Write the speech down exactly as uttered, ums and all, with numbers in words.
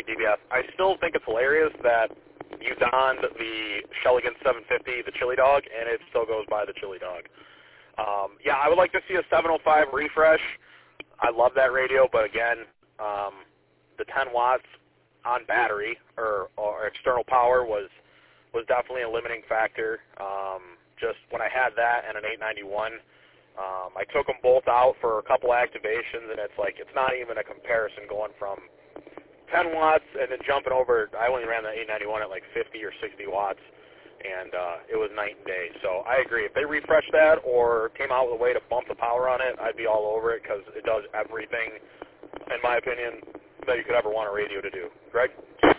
D B S. I still think it's hilarious that you donned the Sheligan seven fifty, the Chili Dog, and it still goes by the Chili Dog. Um, yeah, I would like to see a seven oh five refresh. I love that radio, but again, um, the ten watts on battery or, or external power was was definitely a limiting factor. Um, just when I had that and an eight ninety-one, um, I took them both out for a couple activations, and it's like it's not even a comparison going from ten watts and then jumping over. I only ran the eight ninety-one at like fifty or sixty watts, and uh, it was night and day. So I agree. If they refreshed that or came out with a way to bump the power on it, I'd be all over it because it does everything, in my opinion, that you could ever want a radio to do. Greg?